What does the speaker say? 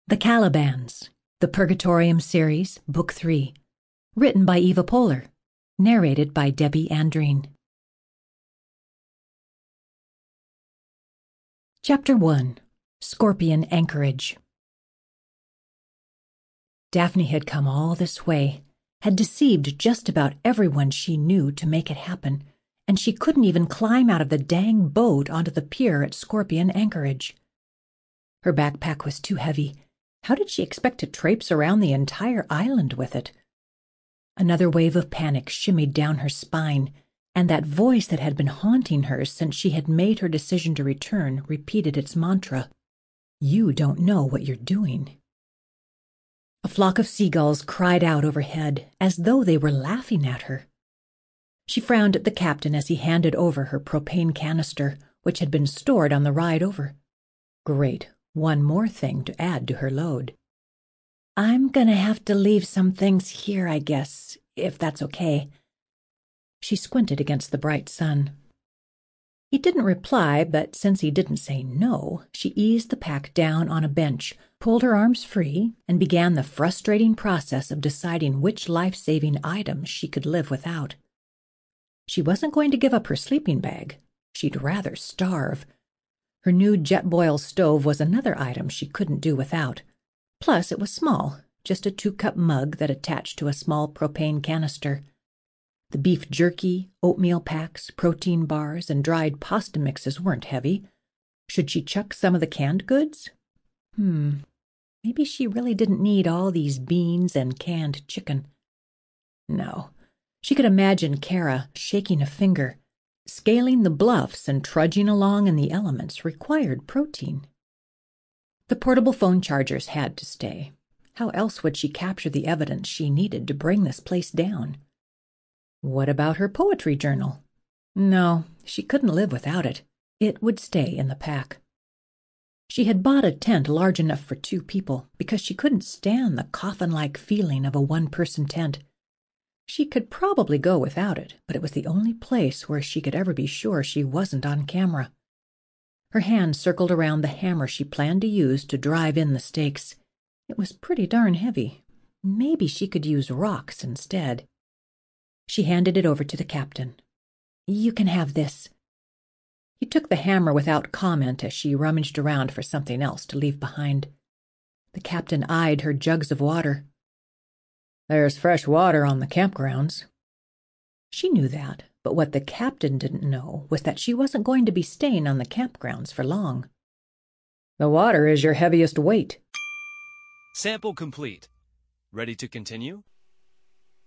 The Calibans, the Purgatorium Series, Book 3. Written by Eva Poehler. Narrated by Debbie Andreen. Chapter 1. Scorpion Anchorage. Daphne had come all this way, had deceived just about everyone she knew to make it happen, and she couldn't even climb out of the dang boat onto the pier at Scorpion Anchorage. Her backpack was too heavy. How did she expect to traipse around the entire island with it? Another wave of panic shimmied down her spine, and that voice that had been haunting her since she had made her decision to return repeated its mantra. You don't know what you're doing. A flock of seagulls cried out overhead, as though they were laughing at her. She frowned at the captain as he handed over her propane canister, which had been stored on the ride over. Great. One more thing to add to her load. I'm gonna have to leave some things here, I guess, if that's okay. She squinted against the bright sun. He didn't reply, but since he didn't say no, she eased the pack down on a bench, pulled her arms free, and began the frustrating process of deciding which life-saving items she could live without. She wasn't going to give up her sleeping bag. She'd rather starve. Her new Jetboil stove was another item she couldn't do without. Plus, it was small, just a 2-cup mug that attached to a small propane canister. The beef jerky, oatmeal packs, protein bars, and dried pasta mixes weren't heavy. Should she chuck some of the canned goods? Maybe she really didn't need all these beans and canned chicken. No, she could imagine Kara shaking a finger. Scaling the bluffs and trudging along in the elements required protein. The portable phone chargers had to stay. How else would she capture the evidence she needed to bring this place down? What about her poetry journal? No, she couldn't live without it. It would stay in the pack. She had bought a tent large enough for 2 people because she couldn't stand the coffin-like feeling of a one-person tent. She could probably go without it, but it was the only place where she could ever be sure she wasn't on camera. Her hand circled around the hammer she planned to use to drive in the stakes. It was pretty darn heavy. Maybe she could use rocks instead. She handed it over to the captain. You can have this. He took the hammer without comment as she rummaged around for something else to leave behind. The captain eyed her jugs of water. There's fresh water on the campgrounds. She knew that, but what the captain didn't know was that she wasn't going to be staying on the campgrounds for long. The water is your heaviest weight. Sample complete. Ready to continue?